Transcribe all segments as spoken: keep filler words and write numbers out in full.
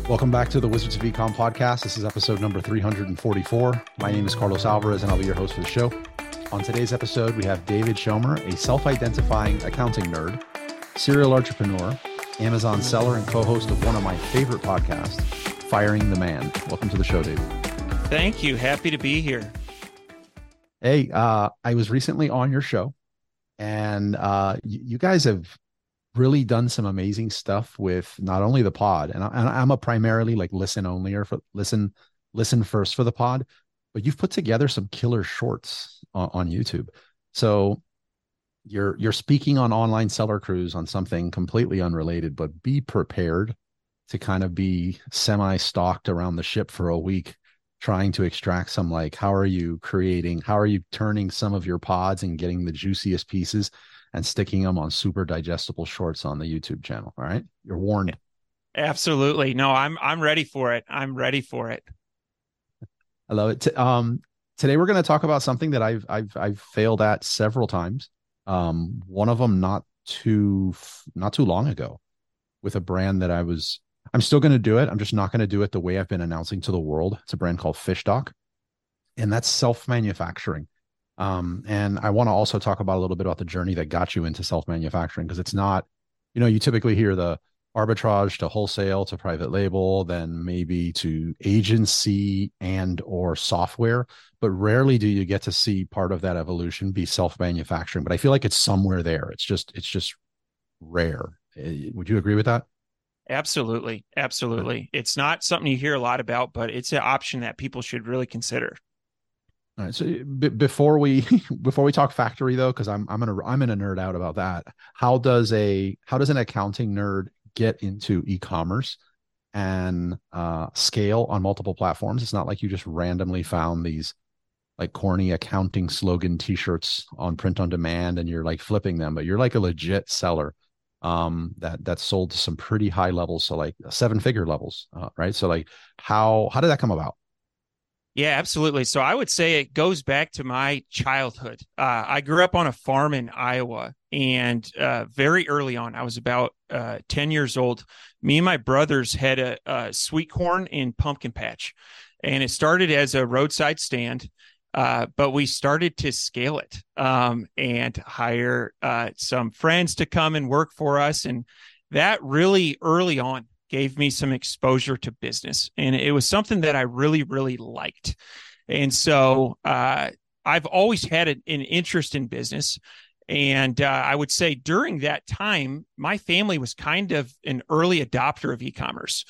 Welcome back to the Wizards of Ecom podcast. This is episode number three hundred forty-four. My name is Carlos Alvarez, and I'll be your host for the show. On today's episode, we have David Schomer, a self-identifying accounting nerd, serial entrepreneur, Amazon seller, and co-host of one of my favorite podcasts, Firing the Man. Welcome to the show, David. Thank you. Happy to be here. Hey, uh, I was recently on your show, and uh, you, you guys have really done some amazing stuff with not only the pod, and, I, and I'm a primarily like listen only or for listen, listen first for the pod, but you've put together some killer shorts on, on YouTube. So you're, you're speaking on Online Seller Cruise on something completely unrelated, but be prepared to kind of be semi-stalked around the ship for a week, trying to extract some, like, how are you creating, how are you turning some of your pods and getting the juiciest pieces and sticking them on super digestible shorts on the YouTube channel. All right. You're warned. Absolutely. No, I'm, I'm ready for it. I'm ready for it. I love it. T- um, today we're going to talk about something that I've, I've, I've failed at several times. Um, one of them not too, not too long ago with a brand that I was, I'm still going to do it. I'm just not going to do it the way I've been announcing to the world. It's a brand called FishDoc, and that's self-manufacturing. Um, and I want to also talk about a little bit about the journey that got you into self-manufacturing, because it's not, you know, you typically hear the arbitrage to wholesale to private label, then maybe to agency and or software, but rarely do you get to see part of that evolution be self-manufacturing. But I feel like it's somewhere there. It's just, it's just rare. Would you agree with that? Absolutely. Absolutely. It's not something you hear a lot about, but it's an option that people should really consider. All right. So b- before we before we talk factory though, because I'm I'm gonna I'm gonna nerd out about that. How does a how does an accounting nerd get into e-commerce and uh, scale on multiple platforms? It's not like you just randomly found these like corny accounting slogan T-shirts on print on demand and you're like flipping them, but you're like a legit seller um that that sold to some pretty high levels, so like seven figure levels, uh, right? So like how how did that come about? Yeah, absolutely. So I would say it goes back to my childhood. Uh, I grew up on a farm in Iowa, and uh, very early on, I was about uh, ten years old. Me and my brothers had a, a sweet corn and pumpkin patch, and it started as a roadside stand, uh, but we started to scale it um, and hire uh, some friends to come and work for us. And that really early on gave me some exposure to business. And it was something that I really, really liked. And so uh, I've always had an, an interest in business. And uh, I would say during that time, my family was kind of an early adopter of e-commerce.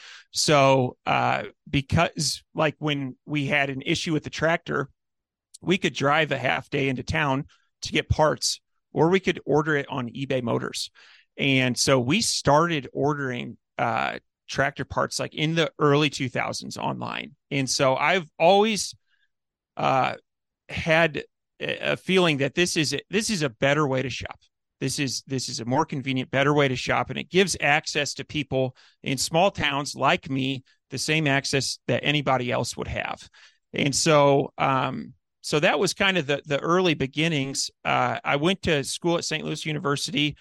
So uh, because like when we had an issue with the tractor, we could drive a half day into town to get parts, or we could order it on eBay Motors. And so we started ordering uh, tractor parts like in the early two thousands online. And so I've always uh, had a feeling that this is a, this is a better way to shop. This is this is a more convenient, better way to shop, and it gives access to people in small towns like me, the same access that anybody else would have. And so um, so that was kind of the the early beginnings. Uh, I went to school at Saint Louis University,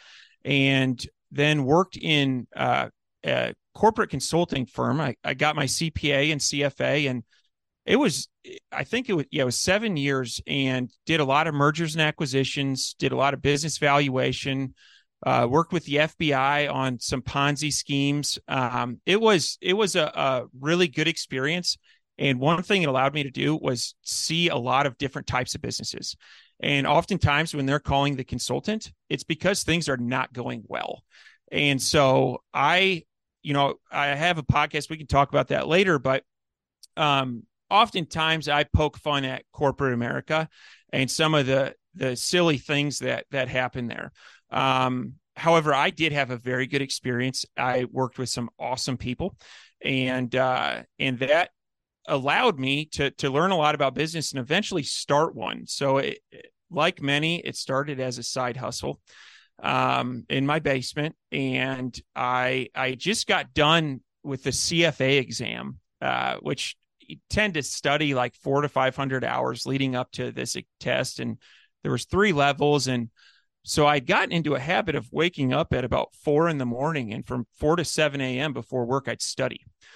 and then worked in uh, a corporate consulting firm. I, I got my C P A and C F A, and it was, I think it was, yeah, it was seven years and did a lot of mergers and acquisitions, did a lot of business valuation, uh, worked with the F B I on some Ponzi schemes. Um, it was, it was a, a really good experience. And one thing it allowed me to do was see a lot of different types of businesses. And oftentimes when they're calling the consultant, it's because things are not going well. And so I, you know, I have a podcast. We can talk about that later, but um, oftentimes I poke fun at corporate America and some of the the silly things that that happen there. Um, however, I did have a very good experience. I worked with some awesome people, and uh, and that allowed me to to learn a lot about business and eventually start one. So, it, like many, it started as a side hustle um, in my basement, and I I just got done with the C F A exam, uh, which you tend to study like four to five hundred hours leading up to this test, and there was three levels, and so I'd gotten into a habit of waking up at about four in the morning, and from four to seven a.m. before work, I'd study.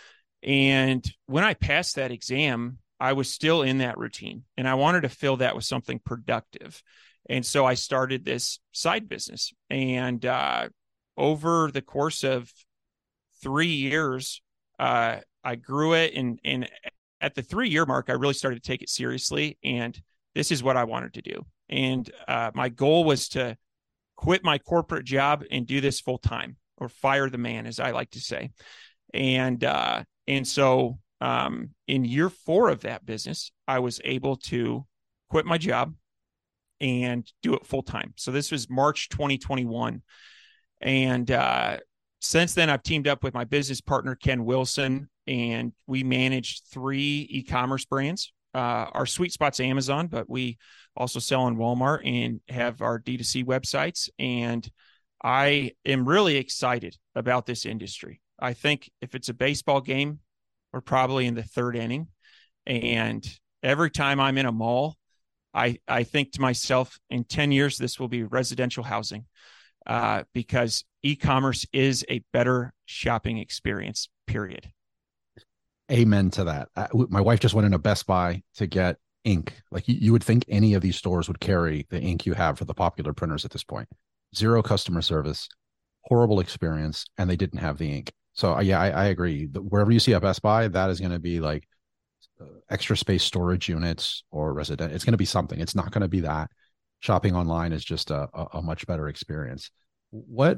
And when I passed that exam, I was still in that routine and I wanted to fill that with something productive. And so I started this side business. And uh, over the course of three years, uh, I grew it. And, and at the three year mark, I really started to take it seriously. And this is what I wanted to do. And uh, my goal was to quit my corporate job and do this full time, or fire the man, as I like to say. And, uh, and so um, in year four of that business, I was able to quit my job and do it full time. So this was March twenty twenty-one. And uh, since then, I've teamed up with my business partner, Ken Wilson, and we managed three e-commerce brands. Uh, our sweet spot's Amazon, but we also sell on Walmart and have our D two C websites. And I am really excited about this industry. I think if it's a baseball game, we're probably in the third inning. And every time I'm in a mall, I, I think to myself, in ten years, this will be residential housing uh, because e-commerce is a better shopping experience, period. Amen to that. Uh, my wife just went into Best Buy to get ink. Like you, you would think any of these stores would carry the ink you have for the popular printers at this point. Zero customer service, horrible experience, and they didn't have the ink. So uh, yeah, I, I agree. Wherever you see a Best Buy, that is going to be like uh, extra space storage units or resident. It's going to be something. It's not going to be that. Shopping online is just a, a, a much better experience. What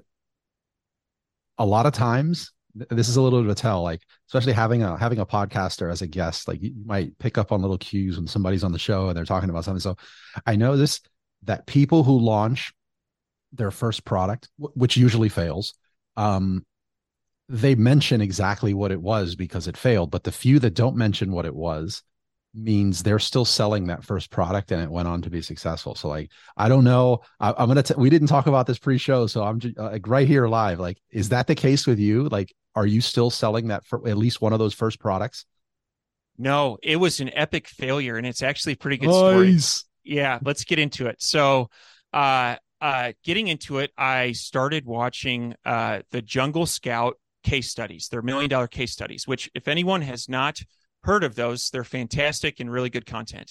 a lot of times, this is a little bit of a tell, like especially having a having a podcaster as a guest, like you might pick up on little cues when somebody's on the show and they're talking about something. So I know this, that people who launch their first product, which usually fails, um, they mention exactly what it was because it failed. But the few that don't mention what it was means they're still selling that first product and it went on to be successful. So like, I don't know. I, I'm going to, we didn't talk about this pre-show. So I'm just, uh, like right here live. Like, is that the case with you? Like, are you still selling that for at least one of those first products? No, it was an epic failure. And it's actually a pretty good nice. story. Yeah. Let's get into it. So, uh, uh, getting into it, I started watching, uh, the Jungle Scout case studies. They're million dollar case studies, which if anyone has not heard of those, they're fantastic and really good content.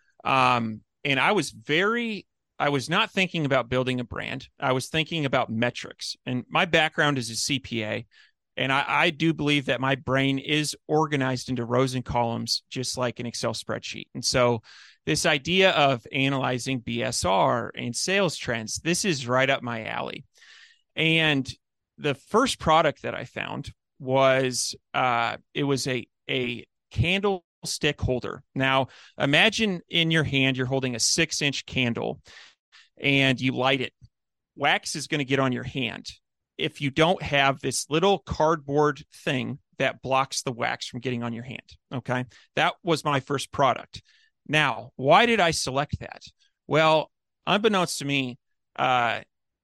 Um, and I was very, I was not thinking about building a brand. I was thinking about metrics. And my background is a C P A. And I, I do believe that my brain is organized into rows and columns, just like an Excel spreadsheet. And so this idea of analyzing B S R and sales trends, this is right up my alley. And the first product that I found was, uh, it was a, a candlestick holder. Now, imagine in your hand, you're holding a six inch candle and you light it. Wax is going to get on your hand if you don't have this little cardboard thing that blocks the wax from getting on your hand. Okay. That was my first product. Now, why did I select that? Well, unbeknownst to me, uh,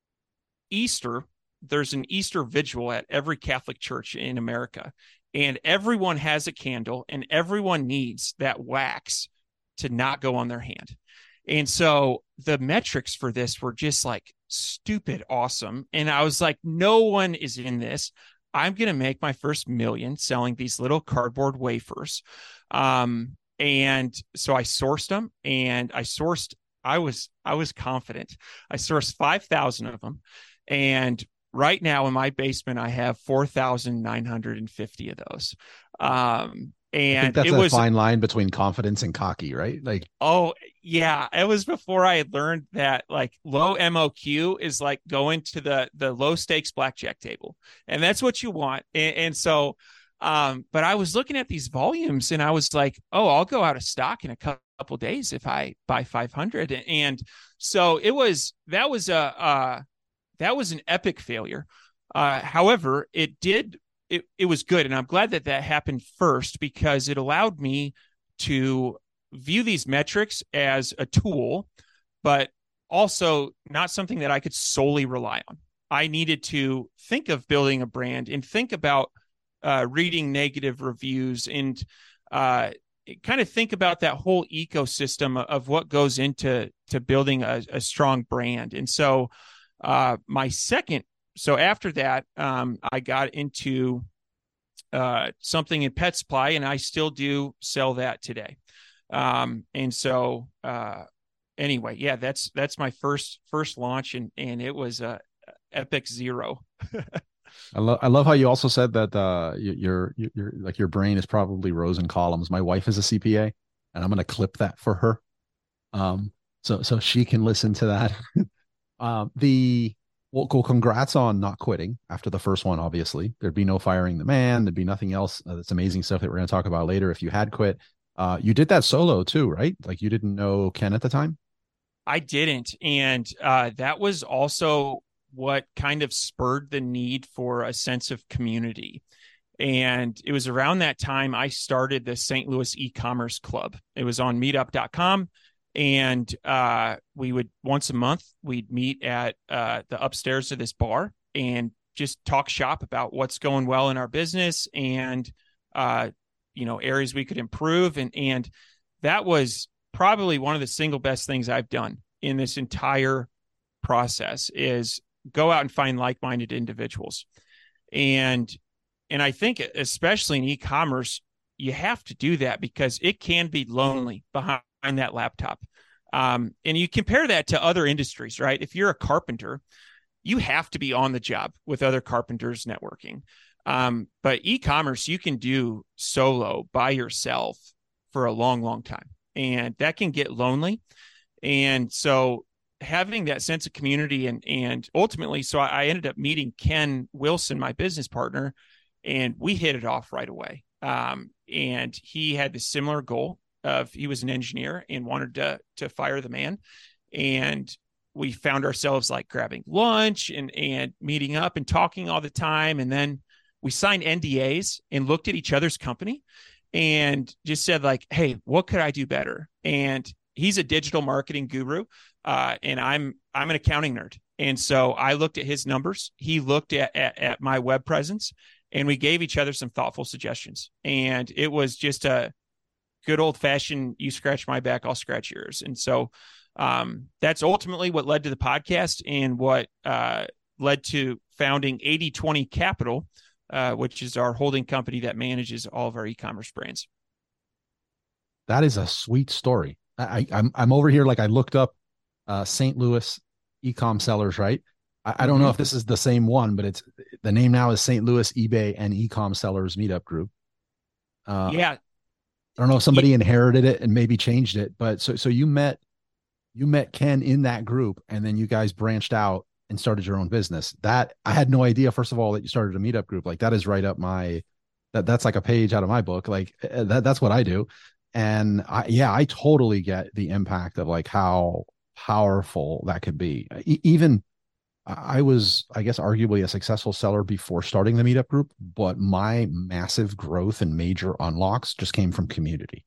Easter, there's an Easter vigil at every Catholic church in America, and everyone has a candle and everyone needs that wax to not go on their hand. And so the metrics for this were just like stupid awesome. And I was like, no one is in this. I'm going to make my first million selling these little cardboard wafers. Um, and so I sourced them and I sourced, I was, I was confident. I sourced five thousand of them. And right now in my basement, I have four thousand nine hundred fifty of those. Um, and I think that's it a was fine line between confidence and cocky, right? Like, oh yeah, it was before I had learned that like low M O Q is like going to the the low stakes blackjack table, and that's what you want. And, and so, um, but I was looking at these volumes, and I was like, oh, I'll go out of stock in a couple days if I buy five hundred. And so it was that was a uh, that was an epic failure. Uh, however, it did. It, it was good. And I'm glad that that happened first because it allowed me to view these metrics as a tool, but also not something that I could solely rely on. I needed to think of building a brand and think about uh, reading negative reviews and uh, kind of think about that whole ecosystem of what goes into to building a, a strong brand. And so uh, my second So after that, um, I got into uh, something in pet supply, and I still do sell that today. Um, and so, uh, anyway, yeah, that's that's my first first launch, and and it was a epic zero. I love I love how you also said that uh your your your like your brain is probably rows and columns. My wife is a C P A, and I'm gonna clip that for her. Um, so so she can listen to that. um, the well, cool. Congrats on not quitting after the first one. Obviously, there'd be no firing the man. There'd be nothing else. Uh, that's amazing stuff that we're gonna talk about later. If you had quit, uh, you did that solo too, right? Like you didn't know Ken at the time. I didn't, and uh, that was also what kind of spurred the need for a sense of community. And it was around that time I started the Saint Louis e-commerce club. It was on meetup dot com. And uh, we would once a month, we'd meet at uh, the upstairs of this bar and just talk shop about what's going well in our business and, uh, you know, areas we could improve. And, and that was probably one of the single best things I've done in this entire process is go out and find like-minded individuals. And, and I think especially in e-commerce, you have to do that because it can be lonely behind that laptop. Um, and you compare that to other industries, right? If you're a carpenter, you have to be on the job with other carpenters networking. Um, but e-commerce, you can do solo by yourself for a long, long time. And that can get lonely. And so having that sense of community and, and ultimately, so I, I ended up meeting Ken Wilson, my business partner, and we hit it off right away. Um, and he had the similar goal of he was an engineer and wanted to, to fire the man. And we found ourselves like grabbing lunch and, and meeting up and talking all the time. And then we signed N D As and looked at each other's company and just said like, hey, what could I do better? And he's a digital marketing guru. Uh, and I'm, I'm an accounting nerd. And so I looked at his numbers. He looked at, at, at my web presence, and we gave each other some thoughtful suggestions. And it was just a good old fashioned, you scratch my back, I'll scratch yours. And so um, that's ultimately what led to the podcast and what uh, led to founding eighty twenty Capital, uh, which is our holding company that manages all of our e-commerce brands. That is a sweet story. I, I'm I'm over here like I looked up uh, Saint Louis e-com sellers, right? I, I don't mm-hmm. know if this is the same one, but it's the name now is Saint Louis eBay and e-com sellers meetup group. Uh, yeah, I don't know if somebody yeah. inherited it and maybe changed it, but so so you met you met Ken in that group, and then you guys branched out and started your own business. That I had no idea, first of all, that you started a meetup group. Like that is right up my that that's like a page out of my book. Like that that's what I do. And I, yeah, I totally get the impact of like how powerful that could be. E- even I was, I guess, arguably a successful seller before starting the meetup group, but my massive growth and major unlocks just came from community.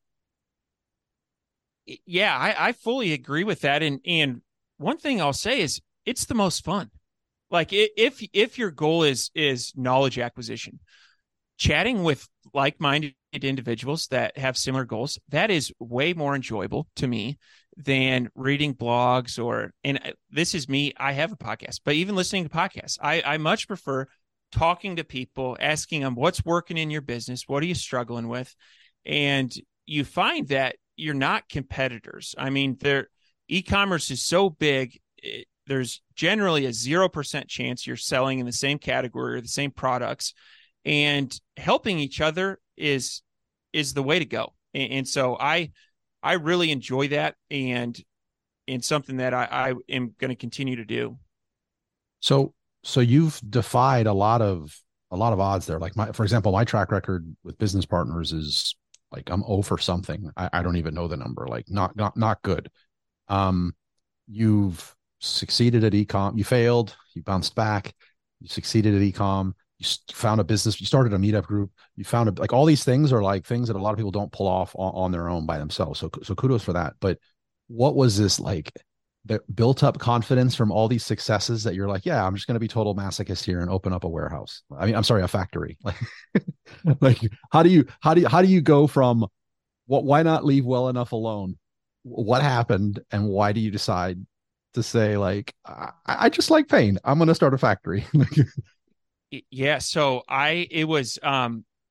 Yeah, I, I fully agree with that. And and one thing I'll say is it's the most fun. Like if if your goal is is knowledge acquisition, chatting with like-minded individuals that have similar goals, that is way more enjoyable to me than reading blogs or, and this is me, I have a podcast, but even listening to podcasts, I, I much prefer talking to people, asking them what's working in your business, what are you struggling with? And you find that you're not competitors. I mean, there, e-commerce is so big, it, there's generally a zero percent chance you're selling in the same category or the same products, and helping each other is is the way to go. And, and so I I really enjoy that, and and something that I, I am going to continue to do. So so you've defied a lot of a lot of odds there. Like my, for example, my track record with business partners is like I'm zero for something. I, I don't even know the number. Like not not not good. Um, you've succeeded at ecom. You failed. You bounced back. You succeeded at ecom. You found a business, you started a meetup group, you found a, like all these things are like things that a lot of people don't pull off on, on their own by themselves. So, so kudos for that. But what was this like the built up confidence from all these successes that you're like, yeah, I'm just going to be total masochist here and open up a warehouse. I mean, I'm sorry, a factory. Like, like how do you, how do you, how do you go from what, why not leave well enough alone? What happened? And why do you decide to say like, I, I just like pain. I'm going to start a factory. Yeah. So I, it was, um,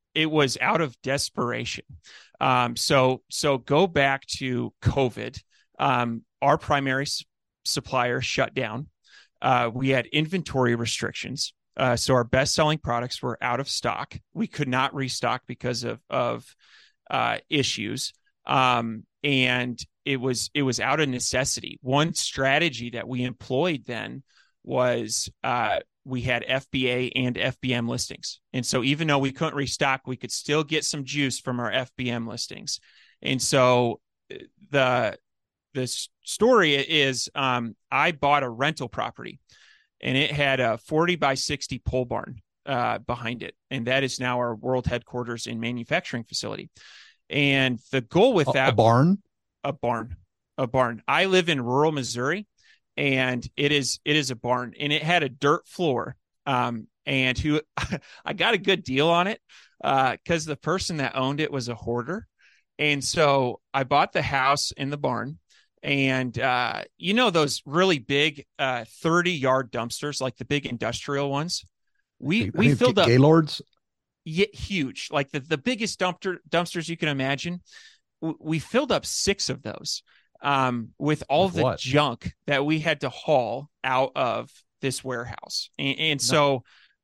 it was out of desperation. Um, so, so go back to COVID. Um, our primary s- supplier shut down. Uh, we had inventory restrictions. Uh, so our best-selling products were out of stock. We could not restock because of of uh, issues, um, and it was it was out of necessity. One strategy that we employed then was uh, we had F B A and F B M listings, and so even though we couldn't restock, we could still get some juice from our F B M listings. And so the the story is, um, I bought a rental property, and it had a forty by sixty pole barn uh, behind it. And that is now our world headquarters and manufacturing facility. And the goal with A, that, a barn? a barn, a barn. I live in rural Missouri, and it is, it is a barn, and it had a dirt floor. Um, and who, I got a good deal on it uh, because the person that owned it was a hoarder. And so I bought the house in the barn. And, uh, you know, those really big uh, thirty yard dumpsters, like the big industrial ones, we, we filled up Gaylords. Yeah, huge, like the, the biggest dumpster dumpsters you can imagine. W- We filled up six of those um, with all With the what? junk that we had to haul out of this warehouse. And, and No, so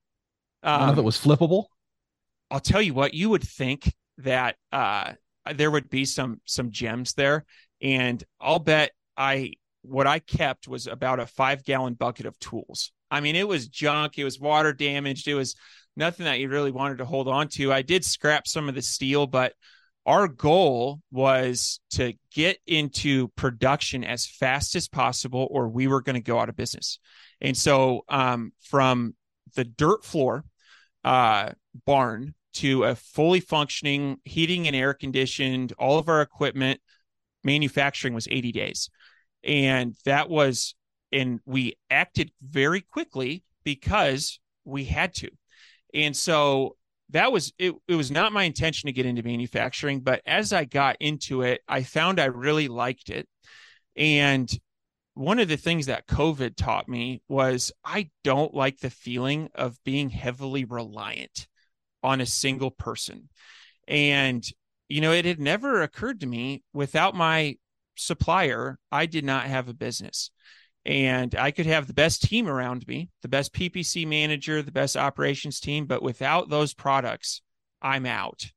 none of it um, was flippable. I'll tell you what, you would think that uh, there would be some some gems there, and I'll bet I what I kept was about a five gallon bucket of tools. I mean, it was junk, it was water damaged, it was nothing that you really wanted to hold on to. I did scrap some of the steel, but our goal was to get into production as fast as possible, or we were going to go out of business. And so, um, from the dirt floor uh, barn to a fully functioning heating and air conditioned, all of our equipment manufacturing was eighty days. And that was, and we acted very quickly because we had to. And so that was, it, it was not my intention to get into manufacturing, but as I got into it, I found I really liked it. And one of the things that COVID taught me was I don't like the feeling of being heavily reliant on a single person. And, you know, it had never occurred to me, without my supplier, I did not have a business. And I could have the best team around me, the best P P C manager, the best operations team, but without those products, I'm out.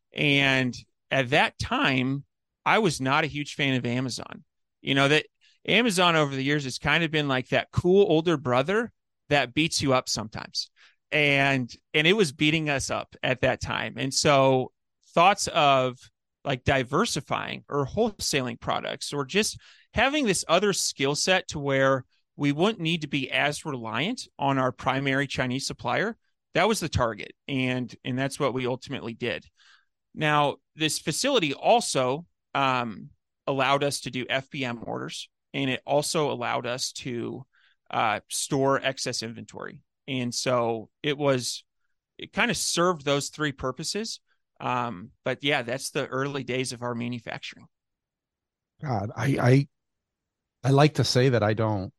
And at that time, I was not a huge fan of Amazon. You know, that Amazon over the years has kind of been like that cool older brother that beats you up sometimes. And and it was beating us up at that time. And so thoughts of like diversifying or wholesaling products, or just having this other skill set to where we wouldn't need to be as reliant on our primary Chinese supplier, that was the target. And, and that's what we ultimately did. Now, this facility also um, allowed us to do F B M orders, and it also allowed us to uh, store excess inventory. And so it was, it kind of served those three purposes. Um, but yeah, that's the early days of our manufacturing. God, I, I, I like to say that I don't,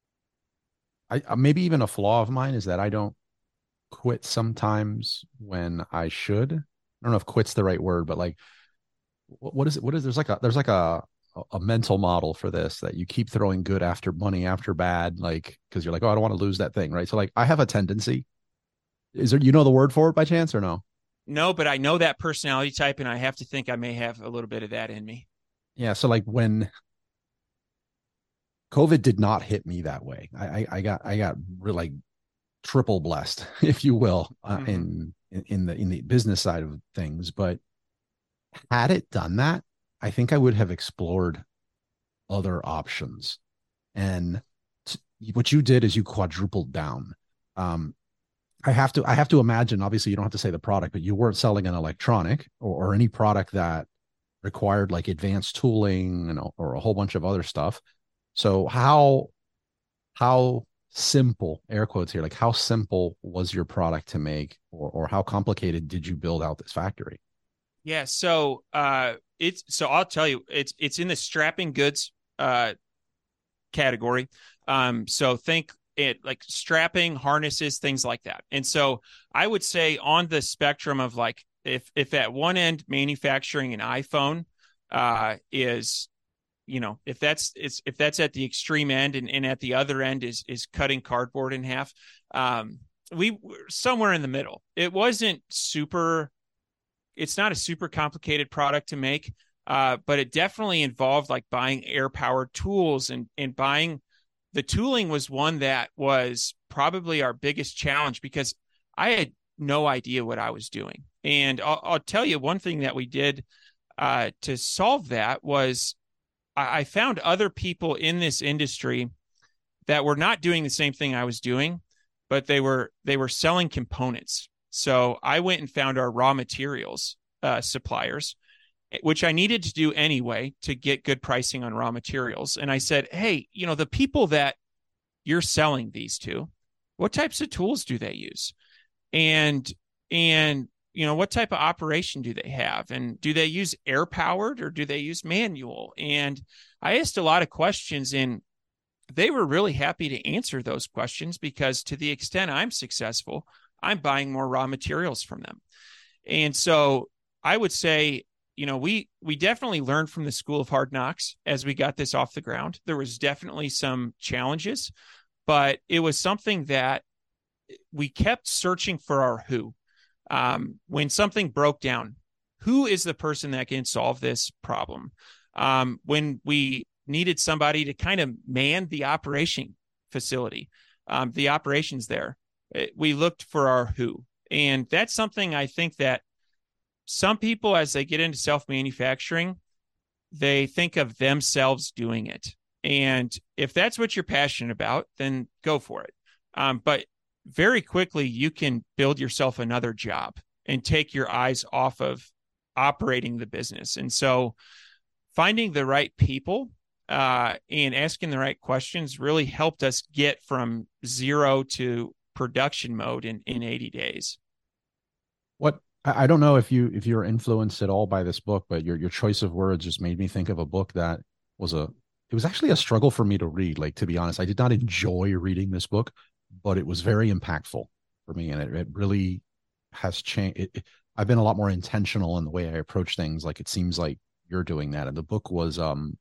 I uh, maybe even a flaw of mine is that I don't quit sometimes when I should. I don't know if quit's the right word, but like, what, what is it? What is, there's like a, there's like a, a mental model for this, that you keep throwing good after money after bad, like, cause you're like, oh, I don't want to lose that thing. Right. So like I have a tendency, is there, you know, the word for it by chance or no? No, but I know that personality type, and I have to think I may have a little bit of that in me. Yeah. So like when COVID did not hit me that way, I, I, I got, I got really like triple blessed, if you will, uh, Mm-hmm. in, in, in the, in the business side of things. But had it done that, I think I would have explored other options. And t- what you did is you quadrupled down. Um, I have to I have to imagine, obviously you don't have to say the product, but you weren't selling an electronic or, or any product that required like advanced tooling and or a whole bunch of other stuff. So how how simple, air quotes here, like how simple was your product to make, or or how complicated did you build out this factory? Yeah. So, uh, it's, so I'll tell you, it's, it's in the strapping goods, uh, category. Um, so think it like strapping, harnesses, things like that. And so I would say on the spectrum of like if if at one end manufacturing an iPhone uh, is, you know, if that's it's if that's at the extreme end, and, and at the other end is is cutting cardboard in half, um, we were somewhere in the middle. It wasn't super. It's not a super complicated product to make, uh, but it definitely involved like buying air powered tools, and and buying the tooling was one that was probably our biggest challenge, because I had no idea what I was doing. And I'll, I'll tell you one thing that we did uh, to solve that was I, I found other people in this industry that were not doing the same thing I was doing, but they were they were selling components. So I went and found our raw materials uh, suppliers, which I needed to do anyway to get good pricing on raw materials. And I said, hey, you know, the people that you're selling these to, what types of tools do they use? And, and, you know, what type of operation do they have? And do they use air powered or do they use manual? And I asked a lot of questions, and they were really happy to answer those questions, because to the extent I'm successful, I'm buying more raw materials from them. And so I would say, you know, we we definitely learned from the School of Hard Knocks as we got this off the ground. There was definitely some challenges, but it was something that we kept searching for our who. Um, when something broke down, who is the person that can solve this problem? Um, when we needed somebody to kind of man the operation facility, um, the operations there, we looked for our who. And that's something I think that some people, as they get into self-manufacturing, they think of themselves doing it. And if that's what you're passionate about, then go for it. Um, but very quickly, you can build yourself another job and take your eyes off of operating the business. And so finding the right people uh, and asking the right questions really helped us get from zero to production mode in, in eighty days. What I don't know if you if you're influenced at all by this book, but your your choice of words just made me think of a book that was a it was actually a struggle for me to read. Like, to be honest, I did not enjoy reading this book, but it was very impactful for me, and it, it really has changed. It, it, I've been a lot more intentional in the way I approach things. Like, it seems like you're doing that. And the book was um,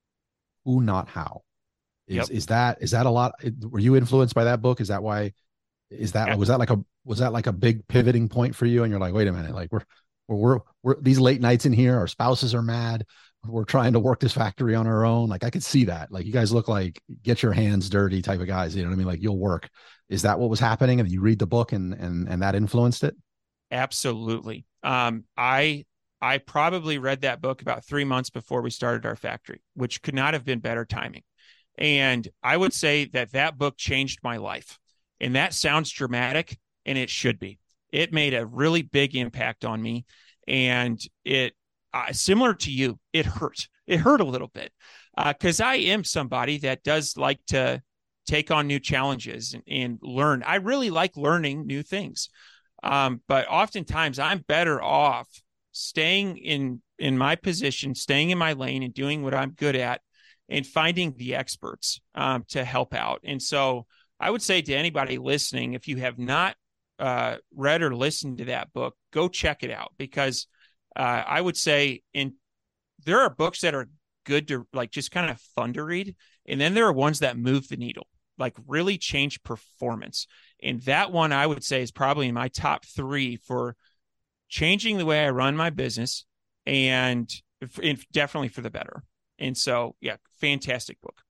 Who Not How. Is yep. is that is that a lot? Were you influenced by that book? Is that why? Is that was that like a was that like a big pivoting point for you? And you're like, wait a minute, like we're we're we're, we're these late nights in here. Our spouses are mad. We're trying to work this factory on our own. Like, I could see that. Like, you guys look like get your hands dirty type of guys. You know what I mean? Like, you'll work. Is that what was happening? And you read the book and and and that influenced it? Absolutely. Um, I I probably read that book about three months before we started our factory, which could not have been better timing. And I would say that that book changed my life. And that sounds dramatic, and it should be. It made a really big impact on me. And it, uh, similar to you, it hurt. It hurt a little bit because uh, I am somebody that does like to take on new challenges and, and learn. I really like learning new things. Um, but oftentimes I'm better off staying in, in my position, staying in my lane and doing what I'm good at and finding the experts um, to help out. And so I would say to anybody listening, if you have not uh, read or listened to that book, go check it out, because uh, I would say in there are books that are good to like just kind of fun to read. And then there are ones that move the needle, like really change performance. And that one I would say is probably in my top three for changing the way I run my business, and, and definitely for the better. And so, yeah, fantastic book.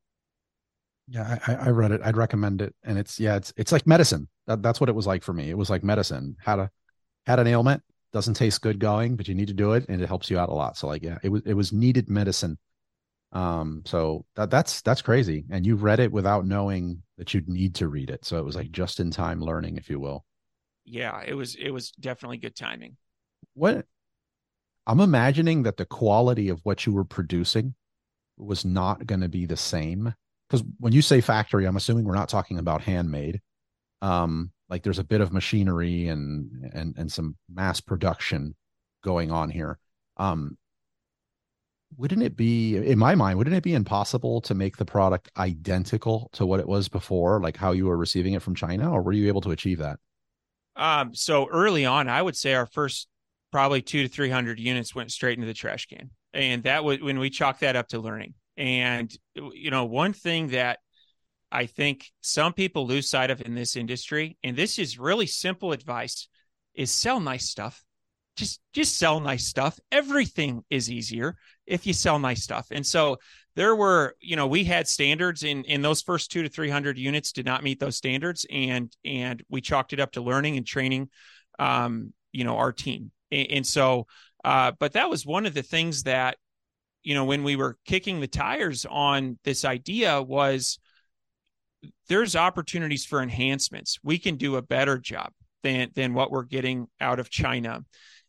Yeah, I, I read it. I'd recommend it. And it's, yeah, it's, it's like medicine. That, that's what it was like for me. It was like medicine. Had a, had an ailment, doesn't taste good going, but you need to do it, and it helps you out a lot. So like, yeah, it was, it was needed medicine. Um, so that, that's, that's crazy. And you read it without knowing that you'd need to read it. So it was like just in time learning, if you will. Yeah, it was, it was definitely good timing. What I'm imagining that the quality of what you were producing was not going to be the same. Because when you say factory, I'm assuming we're not talking about handmade. Um, like there's a bit of machinery and and and some mass production going on here. Um, wouldn't it be, in my mind, wouldn't it be impossible to make the product identical to what it was before, like how you were receiving it from China, or were you able to achieve that? Um, so early on, I would say our first probably two to three hundred units went straight into the trash can. And that was when we chalked that up to learning. And, you know, one thing that I think some people lose sight of in this industry, and this is really simple advice, is sell nice stuff. Just, just sell nice stuff. Everything is easier if you sell nice stuff. And so there were, you know, we had standards in, in those first two to three hundred units did not meet those standards. And, and we chalked it up to learning and training, um, you know, our team. And, and so, uh, but that was one of the things that, you know, when we were kicking the tires on this idea was there's opportunities for enhancements. We can do a better job than, than what we're getting out of China.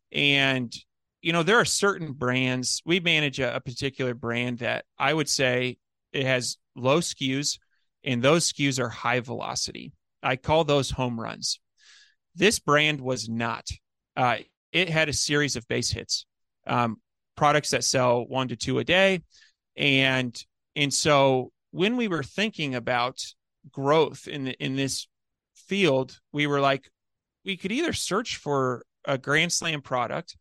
And, you know, there are certain brands, we manage a, a particular brand that I would say it has low S K Us, and those S K Us are high velocity. I call those home runs. This brand was not. Uh, it had a series of base hits, um, products that sell one to two a day. And, and so when we were thinking about growth in the, in this field, we were like, we could either search for a Grand Slam product,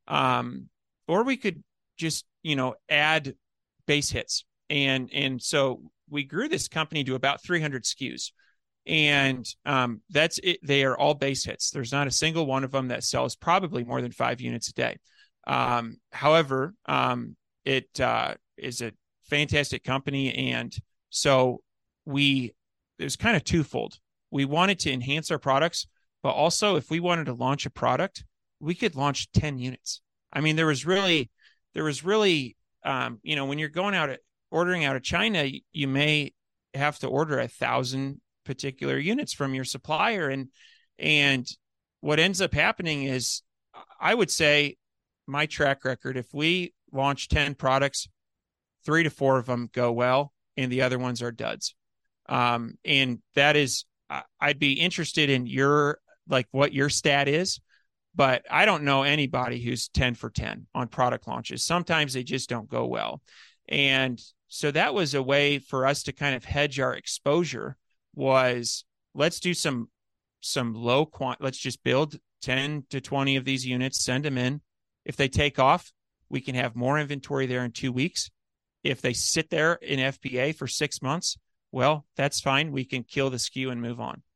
um, or we could just, you know, add base hits. And, and so we grew this company to about three hundred S K Us. And um, that's it. They are all base hits. There's not a single one of them that sells probably more than five units a day. Um, however, um, it uh, is a fantastic company. And so we, it was kind of twofold. We wanted to enhance our products, but also if we wanted to launch a product, we could launch ten units. I mean, there was really, there was really, um, you know, when you're going out, at, ordering out of China, you may have to order a thousand particular units from your supplier. And, and what ends up happening is, I would say my track record, if we launch ten products, three to four of them go well, and the other ones are duds. Um, and that is, I'd be interested in your, like what your stat is, but I don't know anybody who's ten for ten on product launches. Sometimes they just don't go well. And so that was a way for us to kind of hedge our exposure, was let's do some, some low quant, let's just build ten to twenty of these units, send them in. If they take off, we can have more inventory there in two weeks. If they sit there in F B A for six months, well, that's fine. We can kill the S K U and move on.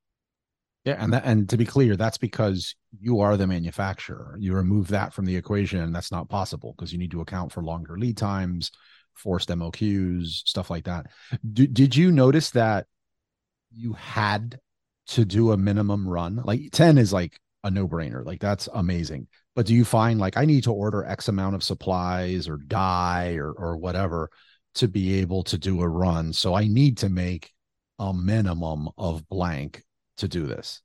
Yeah, and that, and to be clear, that's because you are the manufacturer. You remove that from the equation, and that's not possible because you need to account for longer lead times, forced M O Qs, stuff like that. D- did you notice that you had to do a minimum run? Like ten is like a no-brainer. Like that's amazing. But do you find like I need to order X amount of supplies or dye or or whatever to be able to do a run? So I need to make a minimum of blank to do this.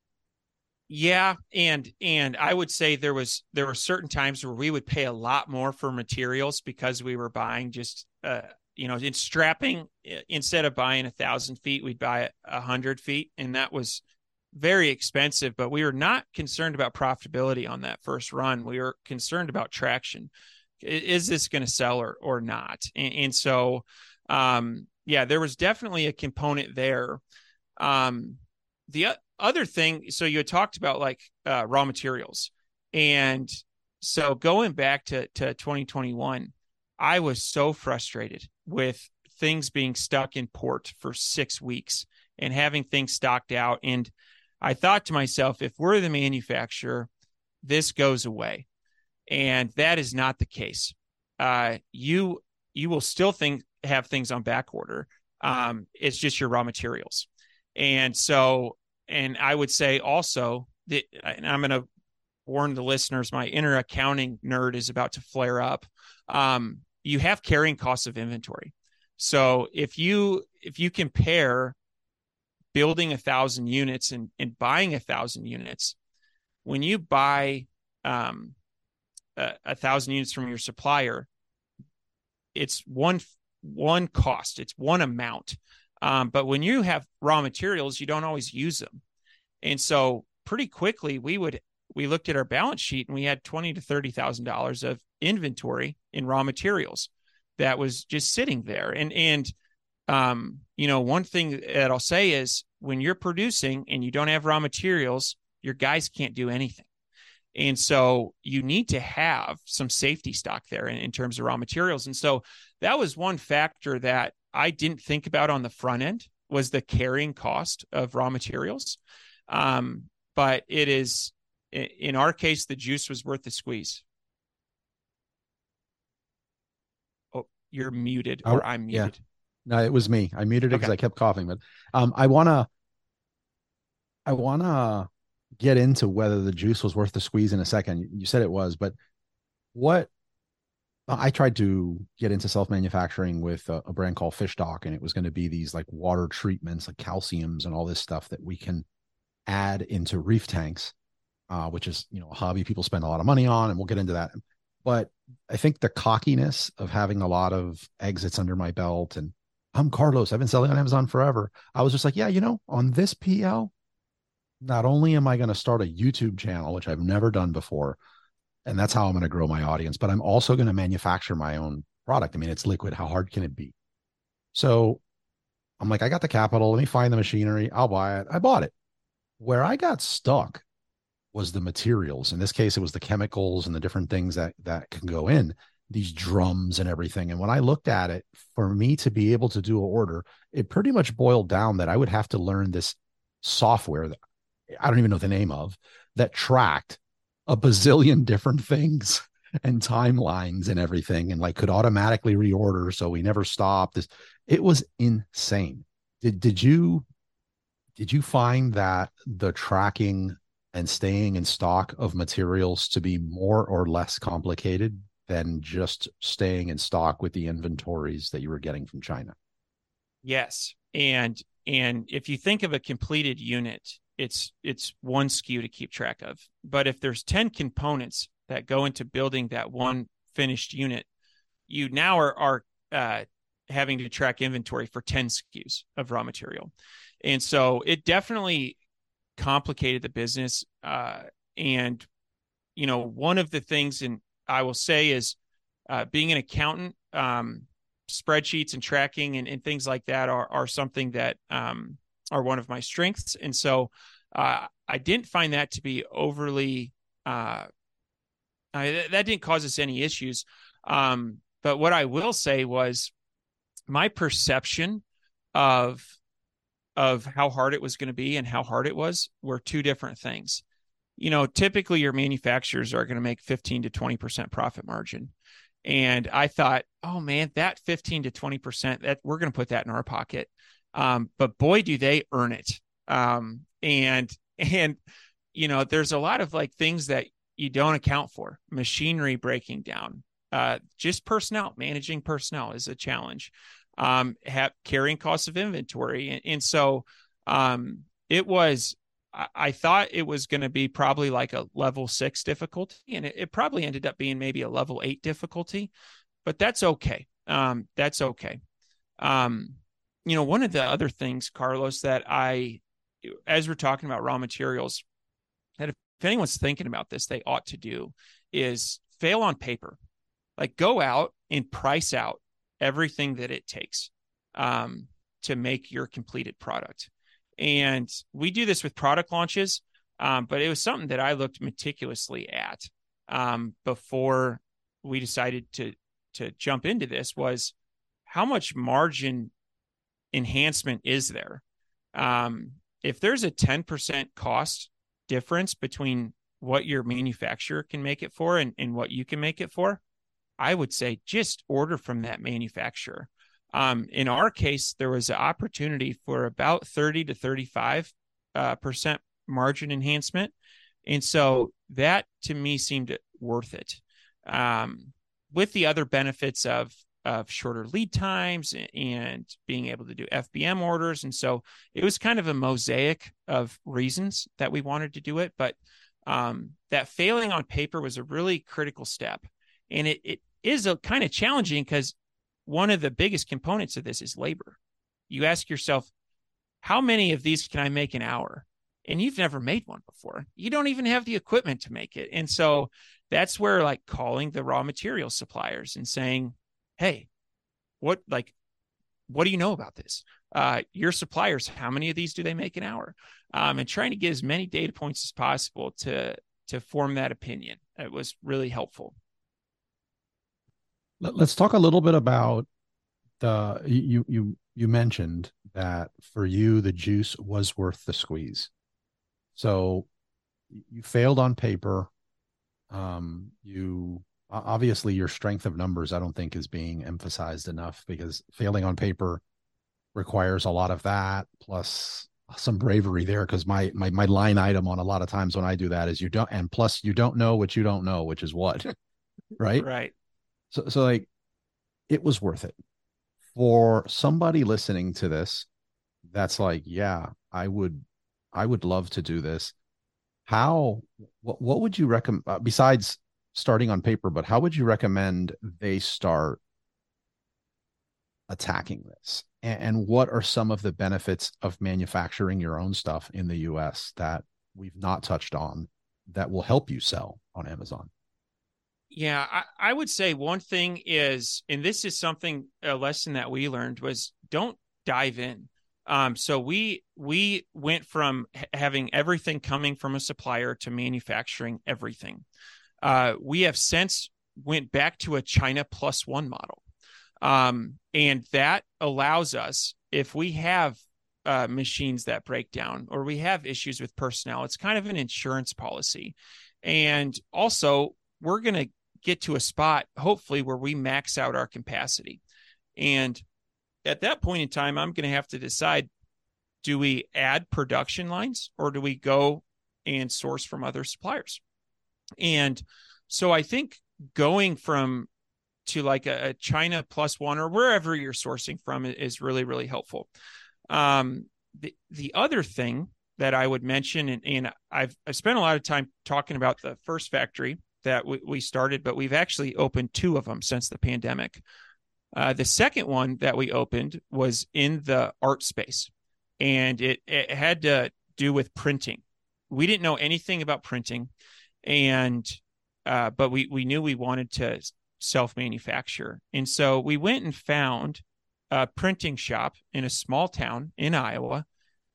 Yeah. And, and I would say there was, there were certain times where we would pay a lot more for materials because we were buying just, uh, you know, in strapping, instead of buying a thousand feet, we'd buy a hundred feet. And that was very expensive, but we were not concerned about profitability on that first run. We were concerned about traction. Is this going to sell or, or not? And, and so, um, yeah, there was definitely a component there. Um, The other thing, so you had talked about like uh, raw materials. And so going back to, to twenty twenty-one, I was so frustrated with things being stuck in port for six weeks and having things stocked out. And I thought to myself, if we're the manufacturer, this goes away. And that is not the case. Uh, you, you will still think, have things on back order. Um, it's just your raw materials. And so, and I would say also that, and I'm going to warn the listeners, my inner accounting nerd is about to flare up. Um, you have carrying costs of inventory. So if you, if you compare building a thousand units and, and buying a thousand units, when you buy um, a, a thousand units from your supplier, it's one, one cost, it's one amount. Um, but when you have raw materials, you don't always use them. And so pretty quickly we would, we looked at our balance sheet and we had twenty to thirty thousand dollars of inventory in raw materials that was just sitting there. And, and, um, you know, one thing that I'll say is when you're producing and you don't have raw materials, your guys can't do anything. And so you need to have some safety stock there in, in terms of raw materials. And so that was one factor that I didn't think about on the front end, was the carrying cost of raw materials. Um, but it is, in our case, the juice was worth the squeeze. Oh, you're muted, or I'm yeah. muted. No, it was me. I muted it because Okay. I kept coughing. But um, I wanna, I wanna get into whether the juice was worth the squeeze in a second. You said it was, but what I tried to get into self manufacturing with a, a brand called Fish Dock, and it was going to be these like water treatments, like calciums and all this stuff that we can add into reef tanks, uh, which is, you know, a hobby people spend a lot of money on, and we'll get into that. But I think the cockiness of having a lot of exits under my belt, and I'm Carlos, I've been selling on Amazon forever. I was just like, yeah, you know, on this P L, not only am I going to start a YouTube channel, which I've never done before, and that's how I'm going to grow my audience, but I'm also going to manufacture my own product. I mean, it's liquid. How hard can it be? So I'm like, I got the capital. Let me find the machinery. I'll buy it. I bought it. Where I got stuck was the materials. In this case, it was the chemicals and the different things that that can go in these drums and everything. And when I looked at it, for me to be able to do an order, it pretty much boiled down that I would have to learn this software that I don't even know the name of, that tracked a bazillion different things and timelines and everything, and like could automatically reorder so we never stopped. This, it was insane. Did did you did you find that the tracking and staying in stock of materials to be more or less complicated than just staying in stock with the inventories that you were getting from China? Yes. And and if you think of a completed unit, it's it's one S K U to keep track of. But if there's ten components that go into building that one finished unit, you now are are uh, having to track inventory for ten S K Us of raw material. And so it definitely complicated the business. Uh, and, you know, one of the things, and I will say, is uh, being an accountant, um, spreadsheets and tracking and, and things like that are, are something that um, are one of my strengths. And so uh, I didn't find that to be overly, uh, I, that didn't cause us any issues. Um, but what I will say was my perception of of how hard it was going to be and how hard it was were two different things. You know, typically your manufacturers are going to make fifteen to twenty percent profit margin. And I thought, oh man, that fifteen to twenty percent, that we're going to put that in our pocket. Um, but boy, do they earn it. Um, and, and, you know, there's a lot of like things that you don't account for. Machinery breaking down, uh, just personnel, managing personnel is a challenge. Um, have carrying costs of inventory. And, and so um, it was, I, I thought it was going to be probably like a level six difficulty, and it, it probably ended up being maybe a level eight difficulty, but that's okay. Um, that's okay. Um, you know, one of the other things, Carlos, that I, as we're talking about raw materials, that if anyone's thinking about this, they ought to do is fail on paper. Like go out and price out everything that it takes um, to make your completed product. And we do this with product launches, um, but it was something that I looked meticulously at um, before we decided to to jump into this, was how much margin enhancement is there? Um, if there's a ten percent cost difference between what your manufacturer can make it for and, and what you can make it for, I would say just order from that manufacturer. Um, in our case, there was an opportunity for about thirty to thirty-five uh, percent margin enhancement. And so that to me seemed worth it. Um, with the other benefits of, of shorter lead times and being able to do F B M orders. And so it was kind of a mosaic of reasons that we wanted to do it. But um, that failing on paper was a really critical step. And it, it is a kind of challenging because one of the biggest components of this is labor. You ask yourself, how many of these can I make an hour? And you've never made one before. You don't even have the equipment to make it. And so that's where like calling the raw material suppliers and saying, hey, what, like, what do you know about this? Uh, your suppliers, how many of these do they make an hour? Um, and trying to get as many data points as possible to, to form that opinion. It was really helpful. Let's talk a little bit about the you you you mentioned that for you the juice was worth the squeeze. So you failed on paper. Um, you obviously your strength of numbers I don't think is being emphasized enough, because failing on paper requires a lot of that plus some bravery there, because my my my line item on a lot of times when I do that is you don't, and plus you don't know what you don't know, which is what, right? Right. So so like it was worth it for somebody listening to this that's like, yeah, I would I would love to do this. How what what would you recommend, uh, besides starting on paper, but how would you recommend they start attacking this? And, and what are some of the benefits of manufacturing your own stuff in the U S that we've not touched on that will help you sell on Amazon? Yeah, I, I would say one thing is, and this is something, a lesson that we learned was don't dive in. Um, so we we went from ha- having everything coming from a supplier to manufacturing everything. Uh, we have since went back to a China plus one model. Um, and that allows us, if we have uh, machines that break down or we have issues with personnel, it's kind of an insurance policy. And also, we're going to get to a spot, hopefully, where we max out our capacity. And at that point in time, I'm going to have to decide, do we add production lines or do we go and source from other suppliers? And so I think going from to like a, a China plus one or wherever you're sourcing from is really, really helpful. Um, the, the other thing that I would mention, and, and I've, I've spent a lot of time talking about the first factory that we, we started, but we've actually opened two of them since the pandemic. Uh, the second one that we opened was in the art space, and it, it had to do with printing. We didn't know anything about printing, and uh, but we we knew we wanted to self-manufacture. And so we went and found a printing shop in a small town in Iowa,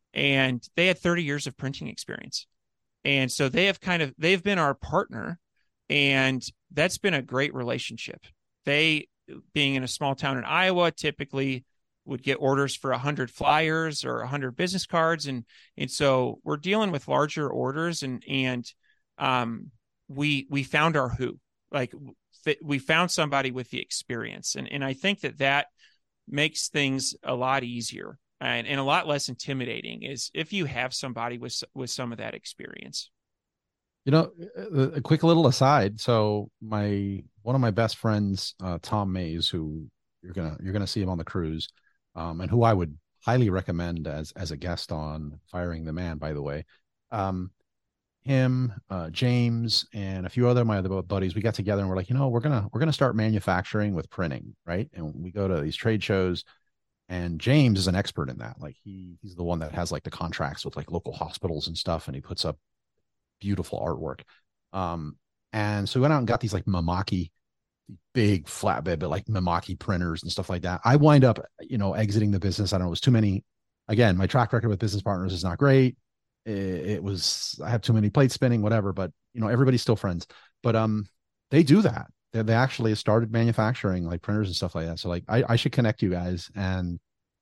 and they had thirty years of printing experience. And so they have kind of, they've been our partner, and that's been a great relationship. They, being in a small town in Iowa, typically would get orders for one hundred flyers or one hundred business cards. And, and so we're dealing with larger orders, and, and um, we, we found our who. Like, we found somebody with the experience. And, and I think that that makes things a lot easier and, and a lot less intimidating, is if you have somebody with, with some of that experience. You know, a quick little aside. So my, one of my best friends, uh, Tom Mays, who you're going to, you're going to see him on the cruise, um, and who I would highly recommend as, as a guest on Firing the Man, by the way. Um, him, uh, James, and a few other of my other buddies, we got together and we're like, you know, we're gonna we're gonna start manufacturing with printing, right? And we go to these trade shows, and James is an expert in that. Like he he's the one that has like the contracts with like local hospitals and stuff, and he puts up beautiful artwork. Um, and so we went out and got these like Mamaki, big flatbed, but like Mamaki printers and stuff like that. I wind up, you know, exiting the business. I don't know, it was too many. Again, my track record with business partners is not great. It was, I have too many plates spinning, whatever, but you know, everybody's still friends. But um, they do that. They, they actually started manufacturing like printers and stuff like that. So like, I, I should connect you guys, and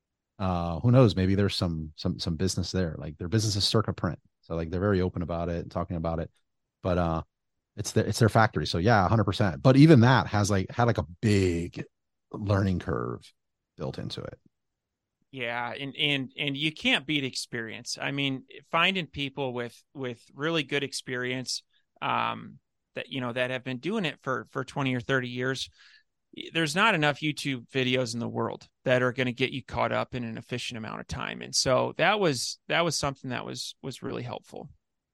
uh, who knows, maybe there's some some some business there. Like their business is Circa Print, so like they're very open about it and talking about it. But uh, it's their it's their factory, so yeah, one hundred percent. But even that has like had like a big learning curve built into it. Yeah, and and and you can't beat experience. I mean, finding people with with really good experience, um, that you know that have been doing it for for twenty or thirty years. There's not enough YouTube videos in the world that are going to get you caught up in an efficient amount of time. And so that was that was something that was was really helpful.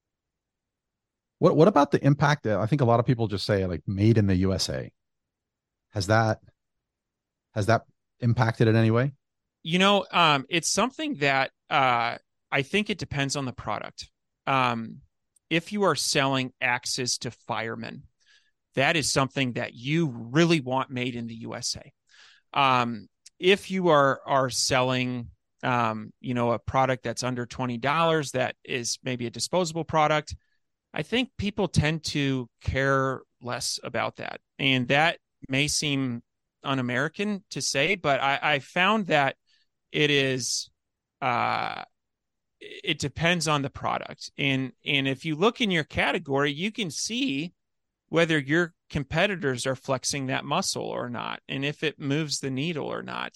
What what about the impact? I think a lot of people just say like made in the U S A. Has that has that impacted in any way? You know, um, it's something that uh, I think it depends on the product. Um, if you are selling axes to firemen, that is something that you really want made in the U S A. Um, if you are are selling, um, you know, a product that's under twenty dollars, that is maybe a disposable product, I think people tend to care less about that. And that may seem un-American to say, but I, I found that it is, uh, it depends on the product. And, and if you look in your category, you can see whether your competitors are flexing that muscle or not, and if it moves the needle or not.